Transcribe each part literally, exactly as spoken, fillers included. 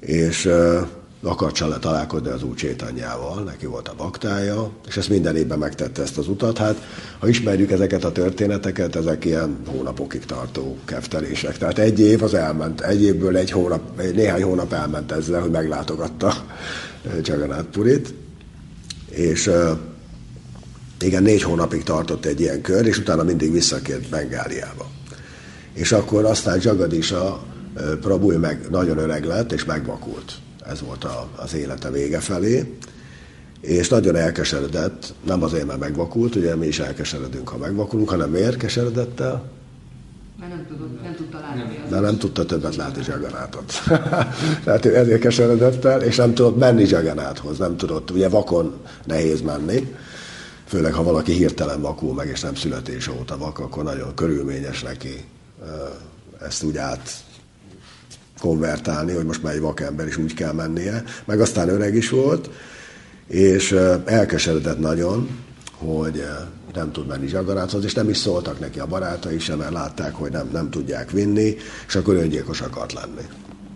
és akart találkozni az úr Csétanyával, neki volt a baktája, és ezt minden évben megtette ezt az utat. Hát, ha ismerjük ezeket a történeteket, ezek ilyen hónapokig tartó keftelések. Tehát egy év az elment, egy évből egy hónap, néhány hónap elment ezzel, hogy meglátogatta Jagannath Purit, és igen, négy hónapig tartott egy ilyen kör, és utána mindig visszakért Bengáliába. És akkor aztán Jagadisha Prabhu meg nagyon öreg lett, és megvakult. Ez volt a, az élete vége felé, és nagyon elkeseredett, nem azért, mert megvakult, ugye mi is elkeseredünk, ha megvakulunk, hanem miért keseredett el? Mert nem, tudod, nem tudta látni. De nem tudta többet látni Jagannathot. Tehát ő ezért keseredett el, és nem tudott menni Jagannathhoz, nem tudott, ugye vakon nehéz menni, főleg ha valaki hirtelen vakul meg, és nem születés óta vak, akkor nagyon körülményes neki ezt úgy át konvertálni, hogy most már egy vakember is úgy kell mennie, meg aztán öreg is volt, és elkeseredett nagyon, hogy nem tud menni Jagannathhoz, és nem is szóltak neki a barátai sem, mert látták, hogy nem, nem tudják vinni, és akkor öngyilkos akart lenni.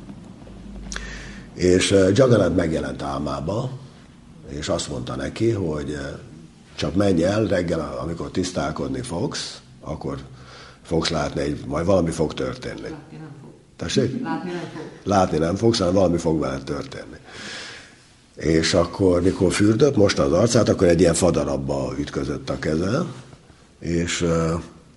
És Jagannath megjelent álmába, és azt mondta neki, hogy csak menj el reggel, amikor tisztálkodni fogsz, akkor fogsz látni, egy, majd valami fog történni. Látni nem fog. Tessék? Látni nem fog. Látni nem fogsz, hanem valami fog veled történni. És akkor, mikor fürdött, most az arcát, akkor egy ilyen fadarabba ütközött a keze, és uh,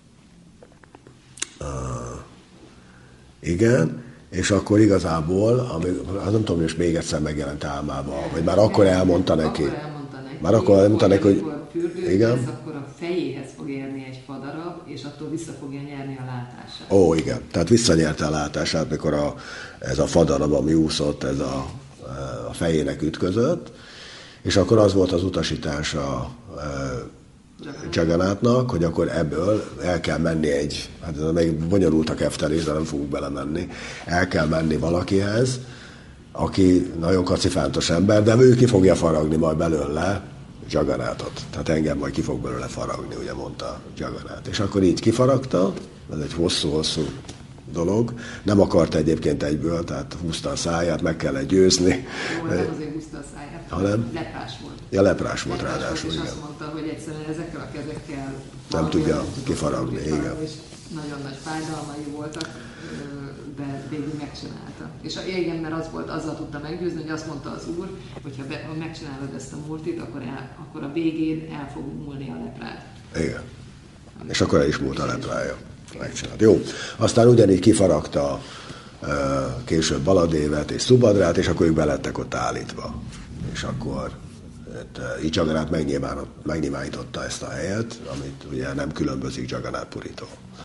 uh, igen, és akkor igazából, ami, nem tudom, hogy még egyszer megjelent álmában, vagy már akkor elmondta neki. Akkor elmondta neki. Már akkor elmondta neki, hogy igen. Lesz, akkor a fejéhez fog érni egy fadarab, és attól vissza fogja nyerni a látását. Ó, igen. Tehát visszanyerte a látását, mikor a, ez a fadarab, ami úszott, ez a, a fejének ütközött, és akkor az volt az utasítása Jagannathnak, hogy akkor ebből el kell menni egy, hát ez még bonyolult a keftelés, de nem fogunk belemenni, el kell menni valakihez, aki nagyon kacifántos ember, de ő ki fogja faragni majd belőle Jagannathot. Tehát engem majd ki fog belőle faragni, ugye mondta Jagannath. És akkor így kifaragta, ez egy hosszú-hosszú dolog. Nem akart egyébként egyből, tehát húzta a száját, meg kellett győzni. Jó, nem azért húzta a száját, hanem leprás volt. Ja, leprás volt leprás ráadásul, volt, és igen. azt mondta, hogy egyszerűen ezekkel a kezekkel nem tudja kifaragni, igen. És nagyon nagy fájdalmai voltak, de végül megcsinálta. És igen, mert az volt, azzal tudta meggyőzni, hogy azt mondta az úr, hogy ha, be, ha megcsinálod ezt a murtit, akkor, el, akkor a végén el fog múlni a leprád. Igen. És akkor el is múlt a leprája. Megcsinált. Jó. Aztán ugyanígy kifaragta uh, később Baladévet és Subhadrát, és akkor ők belettek ott állítva. És akkor uh, így Jagannath megnyilvánította ezt a helyet, amit ugye nem különbözik Jagannath Puritól.